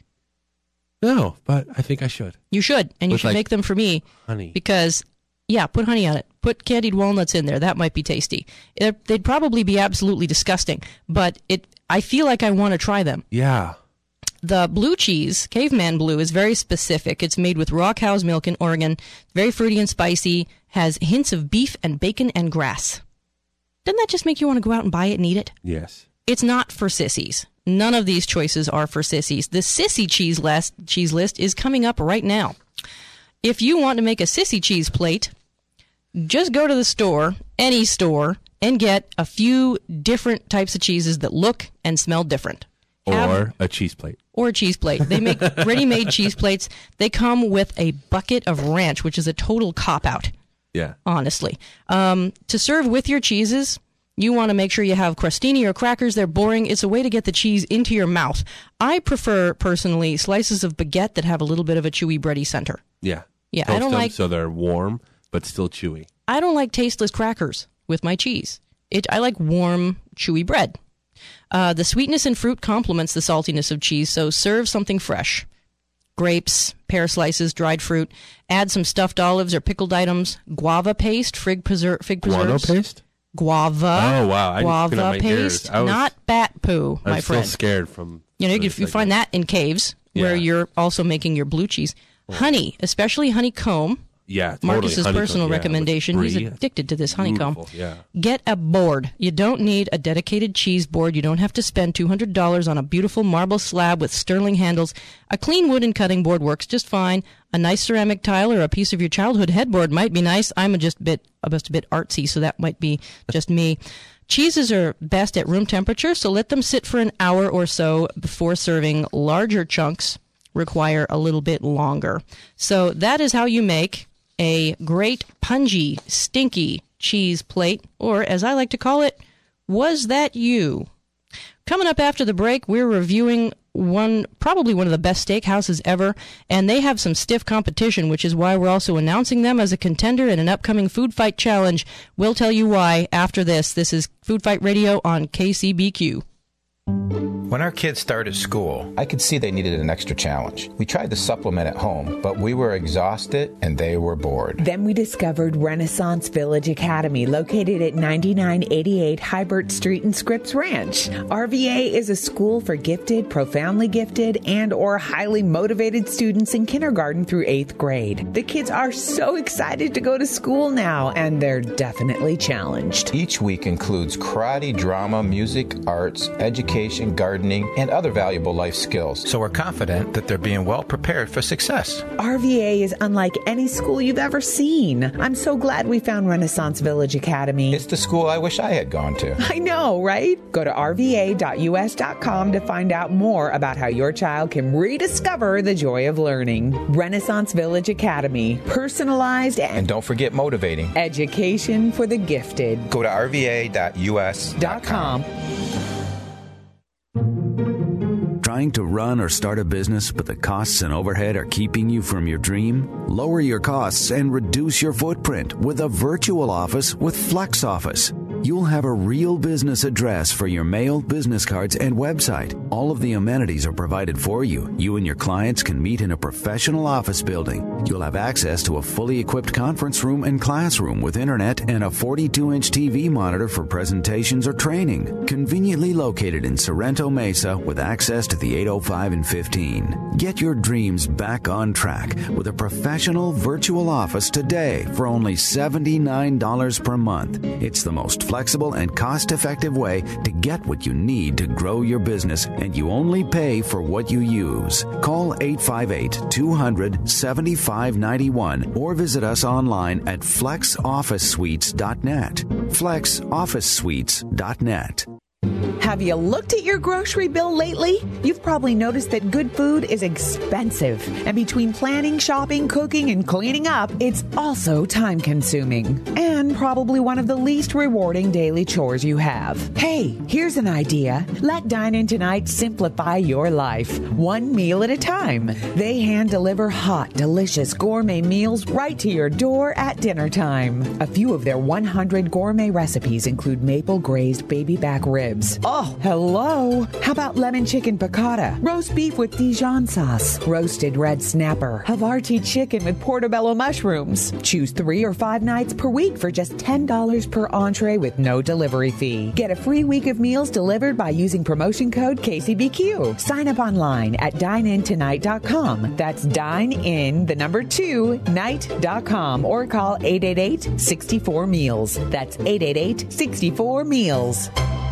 Speaker 5: No, but I think I should.
Speaker 3: You should, and you
Speaker 5: With,
Speaker 3: should
Speaker 5: like,
Speaker 3: make them for me.
Speaker 5: Honey.
Speaker 3: Because, yeah, put honey on it. Put candied walnuts in there. That might be tasty. It, they'd probably be absolutely disgusting, but it. I feel like I want to try them.
Speaker 5: Yeah.
Speaker 3: the blue cheese, Caveman Blue, is very specific. It's made with raw cow's milk in Oregon, very fruity and spicy, has hints of beef and bacon and grass. Doesn't that just make you want to go out and buy it and eat it?
Speaker 5: Yes.
Speaker 3: It's not for sissies. None of these choices are for sissies. The sissy cheese list, cheese list is coming up right now. If you want to make a sissy cheese plate, just go to the store, any store, and get a few different types of cheeses that look and smell different.
Speaker 5: Or
Speaker 3: Have,
Speaker 5: a cheese plate.
Speaker 3: Or a cheese plate. They make ready-made cheese plates. They come with a bucket of ranch, which is a total cop-out.
Speaker 5: Yeah.
Speaker 3: Honestly. Um, to serve with your cheeses, you want to make sure you have crostini or crackers. They're boring. It's a way to get the cheese into your mouth. I prefer, personally, slices of baguette that have a little bit of a chewy, bready center.
Speaker 5: Yeah.
Speaker 3: Yeah,
Speaker 5: Toast
Speaker 3: I don't
Speaker 5: them
Speaker 3: like...
Speaker 5: so they're warm, but still chewy.
Speaker 3: I don't like tasteless crackers with my cheese. It, I like warm, chewy bread. Uh, the sweetness in fruit complements the saltiness of cheese, so serve something fresh. Grapes, pear slices, dried fruit. Add some stuffed olives or pickled items. Guava paste, fig, preser- fig preserves.
Speaker 5: Guano paste?
Speaker 3: Guava.
Speaker 5: Oh, wow. I
Speaker 3: Guava
Speaker 5: just put it on my
Speaker 3: paste,
Speaker 5: ears. I was,
Speaker 3: not bat poo, my
Speaker 5: I'm
Speaker 3: friend.
Speaker 5: still scared from...
Speaker 3: You know, you,
Speaker 5: this
Speaker 3: you
Speaker 5: segment.
Speaker 3: find that in caves where
Speaker 5: Yeah.
Speaker 3: you're also making your blue cheese. Honey, especially honeycomb.
Speaker 5: Yeah, totally.
Speaker 3: Marcus's
Speaker 5: Honeycomb,
Speaker 3: personal
Speaker 5: yeah,
Speaker 3: recommendation.
Speaker 5: with
Speaker 3: He's
Speaker 5: brie.
Speaker 3: addicted to this honeycomb.
Speaker 5: Beautiful, yeah.
Speaker 3: Get a board. You don't need a dedicated cheese board. You don't have to spend two hundred dollars on a beautiful marble slab with sterling handles. A clean wooden cutting board works just fine. A nice ceramic tile or a piece of your childhood headboard might be nice. I'm just a bit, just a bit artsy, so that might be just me. Cheeses are best at room temperature, so let them sit for an hour or so before serving. Larger chunks require a little bit longer. So that is how you make a great, pungy, stinky cheese plate, or as I like to call it, was that you? Coming up after the break, we're reviewing one, probably one of the best steakhouses ever, and they have some stiff competition, which is why we're also announcing them as a contender in an upcoming Food Fight Challenge. We'll tell you why after this. This is Food Fight Radio on K C B Q.
Speaker 10: When our kids started school, I could see they needed an extra challenge. We tried to supplement at home, but we were exhausted and they were bored.
Speaker 6: Then we discovered Renaissance Village Academy, located at ninety-nine eighty-eight Hybert Street in Scripps Ranch. R V A is a school for gifted, profoundly gifted, and or highly motivated students in kindergarten through eighth grade. The kids are so excited to go to school now, and they're definitely challenged.
Speaker 10: Each week includes karate, drama, music, arts, education, gardening, and other valuable life skills. So we're confident that they're being well prepared for success.
Speaker 6: R V A is unlike any school you've ever seen. I'm so glad we found Renaissance Village Academy.
Speaker 10: It's the school I wish I had gone to.
Speaker 6: I know, right? Go to R V A dot U S dot com to find out more about how your child can rediscover the joy of learning. Renaissance Village Academy. Personalized and,
Speaker 10: And don't forget motivating.
Speaker 6: education for the gifted.
Speaker 10: Go to R V A dot U S dot com.
Speaker 7: Trying to run or start a business, but the costs and overhead are keeping you from your dream? Lower your costs and reduce your footprint with a virtual office with Flex Office. You'll have a real business address for your mail, business cards, and website. All of the amenities are provided for you. You and your clients can meet in a professional office building. You'll have access to a fully equipped conference room and classroom with internet and a forty-two inch T V monitor for presentations or training. Conveniently located in Sorrento Mesa with access to the eight oh five and fifteen. Get your dreams back on track with a professional virtual office today for only seventy-nine dollars per month. It's the most flexible and cost-effective way to get what you need to grow your business, and you only pay for what you use. Call eight five eight, two hundred, seventy-five ninety-one or visit us online at flex office suites dot net. flex office suites dot net.
Speaker 6: Have you looked at your grocery bill lately? You've probably noticed that good food is expensive. And between planning, shopping, cooking, and cleaning up, it's also time-consuming. And probably one of the least rewarding daily chores you have. Hey, here's an idea. Let Dine In Tonight simplify your life, one meal at a time. They hand-deliver hot, delicious gourmet meals right to your door at dinner time. A few of their one hundred gourmet recipes include maple-glazed baby back ribs. Oh, Oh, hello. How about lemon chicken piccata, roast beef with Dijon sauce, roasted red snapper, Havarti chicken with portobello mushrooms? Choose three or five nights per week for just ten dollars per entree with no delivery fee. Get a free week of meals delivered by using promotion code K C B Q. Sign up online at dine in tonight dot com. That's dine in, the number two, night dot com, or call eight eight eight, six four, meals. That's eight eight eight, six four, meals.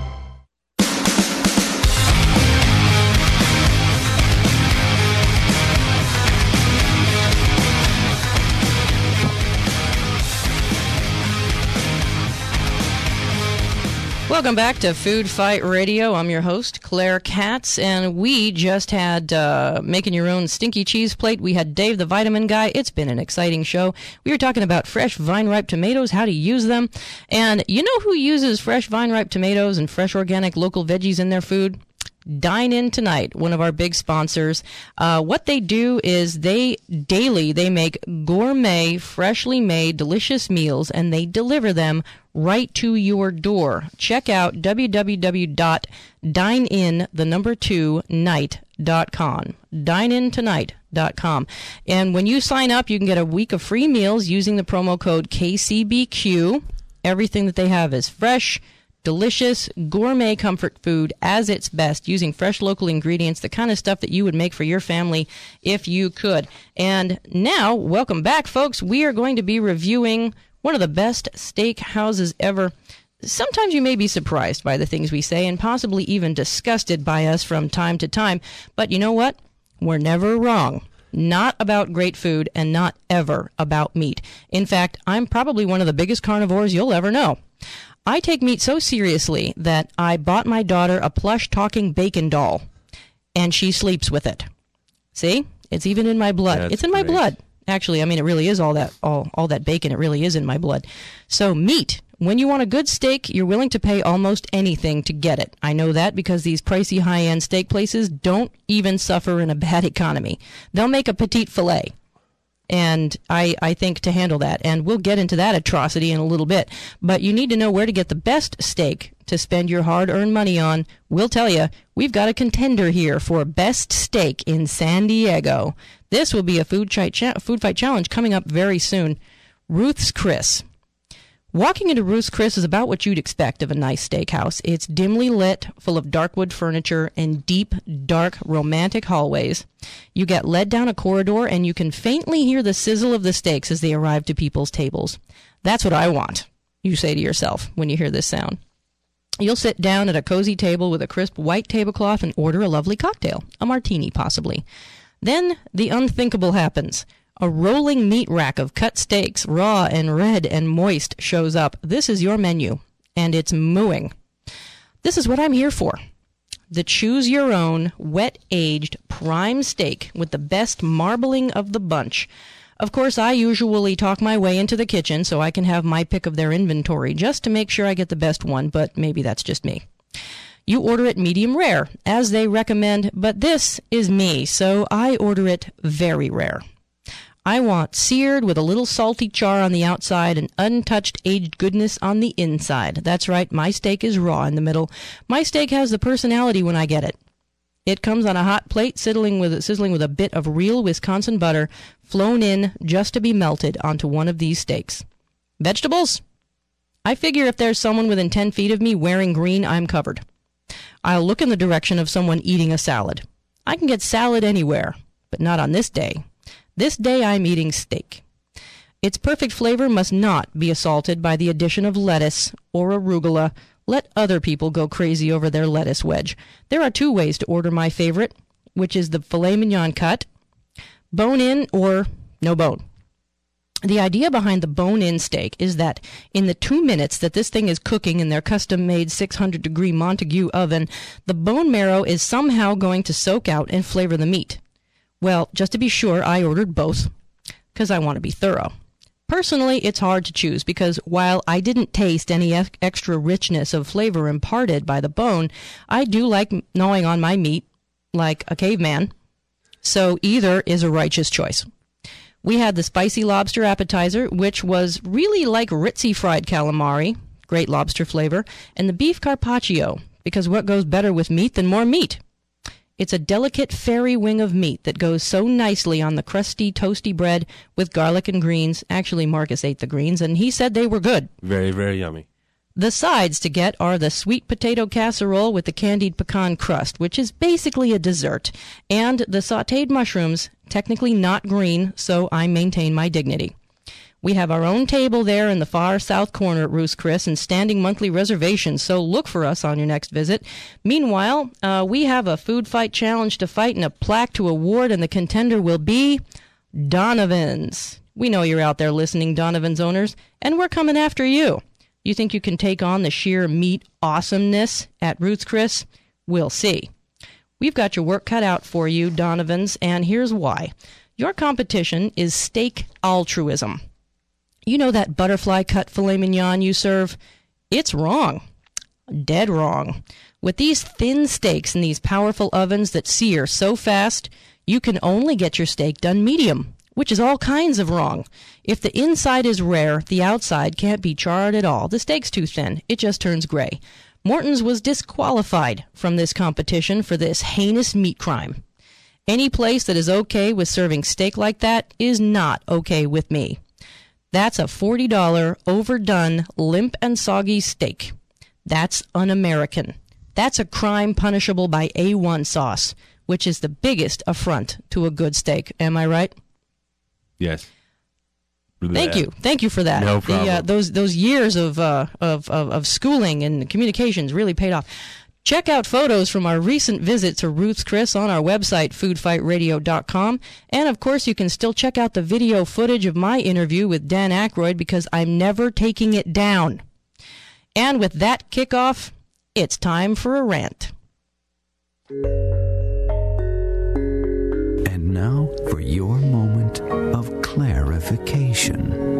Speaker 3: Welcome back to Food Fight Radio. I'm your host, Claire Katz, and we just had uh, making your own stinky cheese plate. We had Dave the Vitamin Guy. It's been an exciting show. We were talking about fresh vine-ripe tomatoes, how to use them. And you know who uses fresh vine-ripe tomatoes and fresh organic local veggies in their food? Dine In Tonight, one of our big sponsors. Uh, what they do is they daily, they make gourmet, freshly made, delicious meals, and they deliver them right to your door. Check out w w w dot dine in the number two night dot com. dine in tonight dot com. And when you sign up, you can get a week of free meals using the promo code K C B Q. Everything that they have is fresh, delicious, gourmet comfort food as its best, using fresh local ingredients, the kind of stuff that you would make for your family if you could. And now, welcome back, folks. We are going to be reviewing one of the best steak houses ever. Sometimes you may be surprised by the things we say and possibly even disgusted by us from time to time. But you know what? We're never wrong. Not about great food and not ever about meat. In fact, I'm probably one of the biggest carnivores you'll ever know. I take meat so seriously that I bought my daughter a plush talking bacon doll, and she sleeps with it. See? It's even in my blood.
Speaker 5: That's
Speaker 3: it's in my
Speaker 5: great.
Speaker 3: blood. Actually, I mean, it really is all that all, all that bacon. It really is in my blood. So meat. When you want a good steak, you're willing to pay almost anything to get it. I know that because these pricey high-end steak places don't even suffer in a bad economy. They'll make a petite filet. And I, I think to handle that, and we'll get into that atrocity in a little bit, but you need to know where to get the best steak to spend your hard-earned money on. We'll tell you, we've got a contender here for best steak in San Diego. This will be a food, chi- cha- food fight challenge coming up very soon. Ruth's Chris. Walking into Ruth's Chris is about what you'd expect of a nice steakhouse. It's dimly lit, full of dark wood furniture and deep, dark, romantic hallways. You get led down a corridor and you can faintly hear the sizzle of the steaks as they arrive to people's tables. That's what I want, you say to yourself when you hear this sound. You'll sit down at a cozy table with a crisp white tablecloth and order a lovely cocktail, a martini possibly. Then the unthinkable happens. A rolling meat rack of cut steaks, raw and red and moist, shows up. This is your menu, and it's mooing. This is what I'm here for. The choose-your-own, wet-aged, prime steak with the best marbling of the bunch. Of course, I usually talk my way into the kitchen so I can have my pick of their inventory just to make sure I get the best one, but maybe that's just me. You order it medium rare, as they recommend, but this is me, so I order it very rare. I want seared with a little salty char on the outside and untouched aged goodness on the inside. That's right, my steak is raw in the middle. My steak has the personality when I get it. It comes on a hot plate, sizzling with, sizzling with a bit of real Wisconsin butter, flown in just to be melted onto one of these steaks. Vegetables? I figure if there's someone within ten feet of me wearing green, I'm covered. I'll look in the direction of someone eating a salad. I can get salad anywhere, but not on this day. This day I'm eating steak. Its perfect flavor must not be assaulted by the addition of lettuce or arugula. Let other people go crazy over their lettuce wedge. There are two ways to order my favorite, which is the filet mignon cut, bone-in or no bone. The idea behind the bone-in steak is that in the two minutes that this thing is cooking in their custom-made six hundred degree Montague oven, the bone marrow is somehow going to soak out and flavor the meat. Well, just to be sure, I ordered both, because I want to be thorough. Personally, it's hard to choose, because while I didn't taste any ex- extra richness of flavor imparted by the bone, I do like gnawing on my meat like a caveman, so either is a righteous choice. We had the spicy lobster appetizer, which was really like ritzy fried calamari, great lobster flavor, and the beef carpaccio, because what goes better with meat than more meat? It's a delicate fairy wing of meat that goes so nicely on the crusty, toasty bread with garlic and greens. Actually, Marcus ate the greens, and he said they were good.
Speaker 5: Very, very yummy.
Speaker 3: The sides to get are the sweet potato casserole with the candied pecan crust, which is basically a dessert, and the sautéed mushrooms, technically not green, so I maintain my dignity. We have our own table there in the far south corner at Ruth's Chris and standing monthly reservations, so look for us on your next visit. Meanwhile, uh, we have a food fight challenge to fight and a plaque to award, and the contender will be Donovan's. We know you're out there listening, Donovan's owners, and we're coming after you. You think you can take on the sheer meat awesomeness at Ruth's Chris? We'll see. We've got your work cut out for you, Donovan's, and here's why. Your competition is steak altruism. You know that butterfly cut filet mignon you serve? It's wrong. Dead wrong. With these thin steaks in these powerful ovens that sear so fast, you can only get your steak done medium, which is all kinds of wrong. If the inside is rare, the outside can't be charred at all. The steak's too thin. It just turns gray. Morton's was disqualified from this competition for this heinous meat crime. Any place that is okay with serving steak like that is not okay with me. That's a forty dollars overdone, limp and soggy steak. That's un-American. That's a crime punishable by A one sauce, which is the biggest affront to a good steak. Am I right?
Speaker 5: Yes.
Speaker 3: Thank you. Thank you for that.
Speaker 5: No problem.
Speaker 3: The, uh, those those years of, uh, of, of, of schooling and communications really paid off. Check out photos from our recent visit to Ruth's Chris on our website, food fight radio dot com. And, of course, you can still check out the video footage of my interview with Dan Aykroyd because I'm never taking it down. And with that kickoff, it's time for a rant.
Speaker 7: And now for your moment of clarification.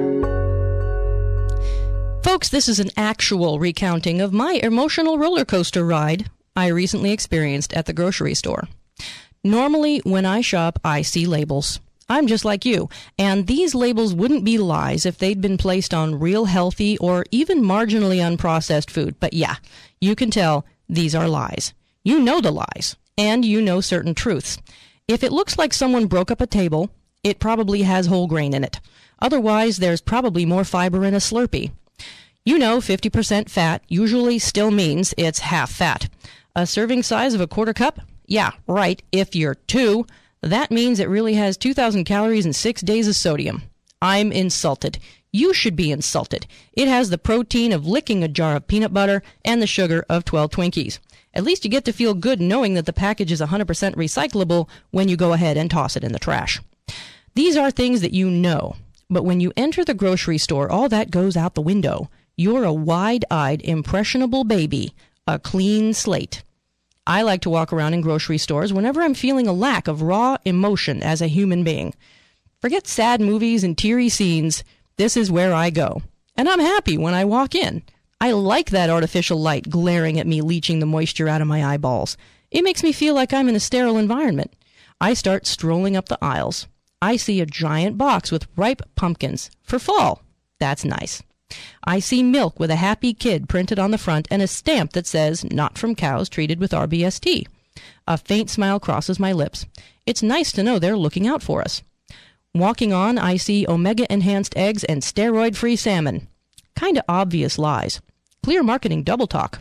Speaker 3: Folks, this is an actual recounting of my emotional roller coaster ride I recently experienced at the grocery store. Normally, when I shop, I see labels. I'm just like you, and these labels wouldn't be lies if they'd been placed on real healthy or even marginally unprocessed food. But yeah, you can tell these are lies. You know the lies, and you know certain truths. If it looks like someone broke up a table, it probably has whole grain in it. Otherwise, there's probably more fiber in a Slurpee. You know fifty percent fat usually still means it's half fat. A serving size of a quarter cup? Yeah, right. If you're two, that means it really has two thousand calories and six days of sodium. I'm insulted. You should be insulted. It has the protein of licking a jar of peanut butter and the sugar of twelve Twinkies. At least you get to feel good knowing that the package is one hundred percent recyclable when you go ahead and toss it in the trash. These are things that you know, but when you enter the grocery store, all that goes out the window. You're a wide-eyed, impressionable baby, a clean slate. I like to walk around in grocery stores whenever I'm feeling a lack of raw emotion as a human being. Forget sad movies and teary scenes. This is where I go. And I'm happy when I walk in. I like that artificial light glaring at me, leaching the moisture out of my eyeballs. It makes me feel like I'm in a sterile environment. I start strolling up the aisles. I see a giant box with ripe pumpkins for fall. That's nice. I see milk with a happy kid printed on the front and a stamp that says, not from cows treated with R B S T. A faint smile crosses my lips. It's nice to know they're looking out for us. Walking on, I see omega-enhanced eggs and steroid-free salmon. Kinda obvious lies. Clear marketing double talk.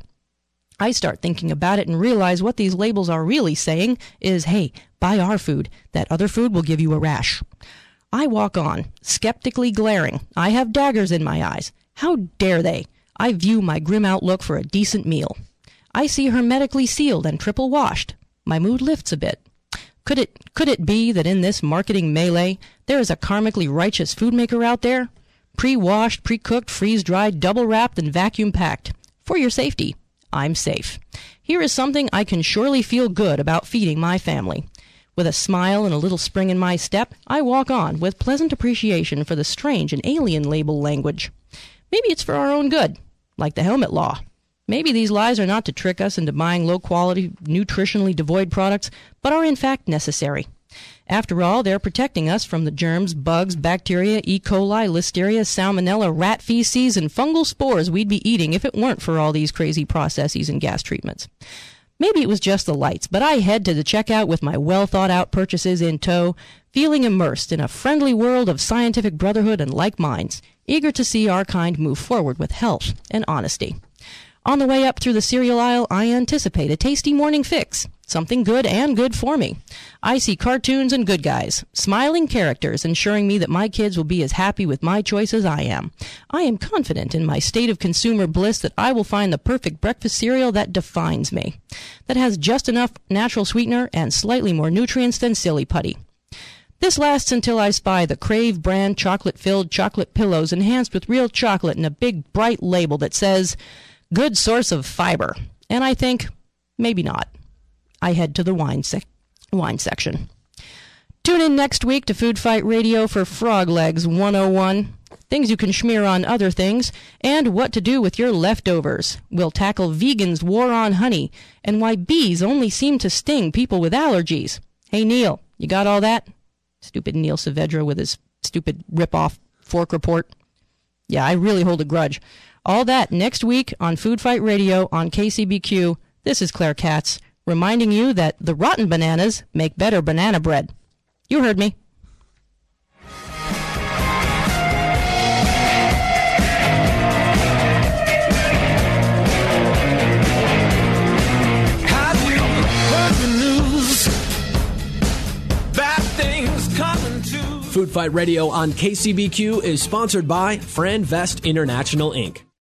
Speaker 3: I start thinking about it and realize what these labels are really saying is, hey, buy our food. That other food will give you a rash. I walk on, skeptically glaring. I have daggers in my eyes. How dare they? I view my grim outlook for a decent meal. I see hermetically sealed and triple washed. My mood lifts a bit. Could it could it be that in this marketing melee, there is a karmically righteous food maker out there? Pre-washed, pre-cooked, freeze-dried, double-wrapped, and vacuum-packed. For your safety, I'm safe. Here is something I can surely feel good about feeding my family. With a smile and a little spring in my step, I walk on with pleasant appreciation for the strange and alien label language. Maybe it's for our own good, like the helmet law. Maybe these lies are not to trick us into buying low-quality, nutritionally devoid products, but are in fact necessary. After all, they're protecting us from the germs, bugs, bacteria, E. coli, listeria, salmonella, rat feces, and fungal spores we'd be eating if it weren't for all these crazy processes and gas treatments. Maybe it was just the lights, but I head to the checkout with my well-thought-out purchases in tow, feeling immersed in a friendly world of scientific brotherhood and like minds, eager to see our kind move forward with health and honesty. On the way up through the cereal aisle, I anticipate a tasty morning fix, something good and good for me. I see cartoons and good guys, smiling characters ensuring me that my kids will be as happy with my choice as I am. I am confident in my state of consumer bliss that I will find the perfect breakfast cereal that defines me, that has just enough natural sweetener and slightly more nutrients than silly putty. This lasts until I spy the Crave brand chocolate-filled chocolate pillows enhanced with real chocolate and a big bright label that says, "Good source of fiber." And I think, maybe not. I head to the wine, sec- wine section. Tune in next week to Food Fight Radio for Frog Legs one oh one, things you can schmear on other things, and what to do with your leftovers. We'll tackle vegans' war on honey and why bees only seem to sting people with allergies. Hey, Neil, you got all that? Stupid Neil Saavedra with his stupid rip-off fork report. Yeah, I really hold a grudge. All that next week on Food Fight Radio on K C B Q. This is Claire Katz, reminding you that the rotten bananas make better banana bread. You heard me.
Speaker 2: Have you heard the news? Bad things coming to.
Speaker 1: Food Fight Radio on K C B Q is sponsored by Fran Vest International, Incorporated